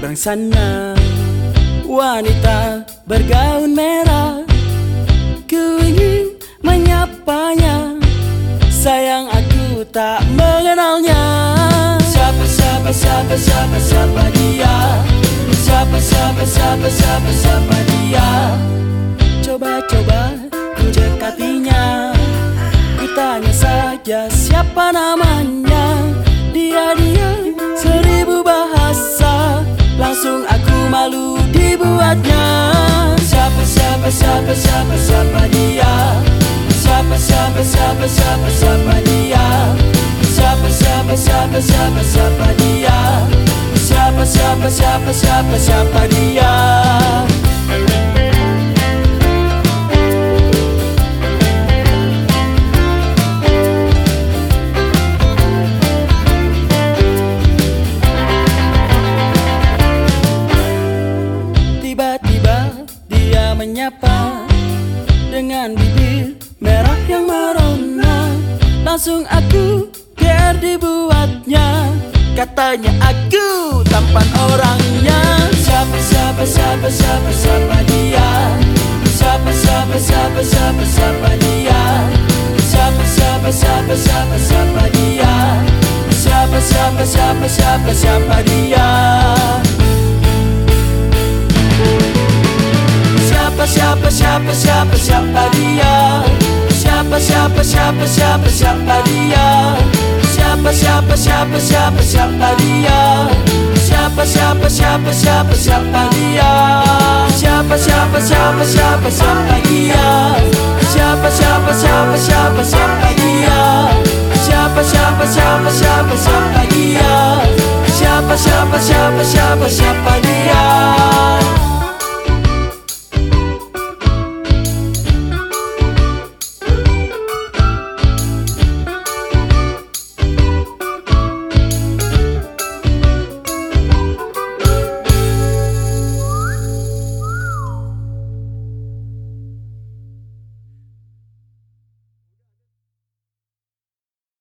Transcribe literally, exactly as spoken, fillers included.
seberang sana, wanita bergaun merah. Ku ingin menyapanya, sayang aku tak mengenalnya. Siapa, siapa, siapa, siapa, siapa dia? Siapa, siapa, siapa, siapa, siapa dia? Coba-coba ku dekatinya, ku tanya saja siapa namanya. Dia-dia seribu bahasa, langsung aku malu dibuatnya. Siapa, siapa, siapa, siapa, siapa dia? Siapa, siapa, siapa, siapa, siapa dia? Siapa, siapa, siapa, siapa, siapa dia? Siapa, siapa, siapa, siapa, siapa dia? Tiba-tiba dia menyapa dengan bibir merah yang merona. Langsung aku biar dibuatnya, katanya aku tampan orangnya. Siapa, siapa, siapa, siapa, siapa dia? Siapa, siapa, siapa, siapa, siapa dia? Siapa, siapa, siapa, siapa, siapa dia? Siapa, siapa, siapa, siapa, siapa dia? Siapa, siapa, siapa, siapa, siapa dia? Siapa, siapa, siapa, siapa, siapa dia? Siapa, siapa, siapa, siapa, siapa dia? Siapa, siapa, siapa, siapa, siapa dia? Siapa, siapa, siapa, siapa, siapa dia? Siapa, siapa, siapa, siapa, siapa dia? Siapa, siapa, siapa, siapa, siapa dia? Siapa, siapa, siapa, siapa, siapa dia?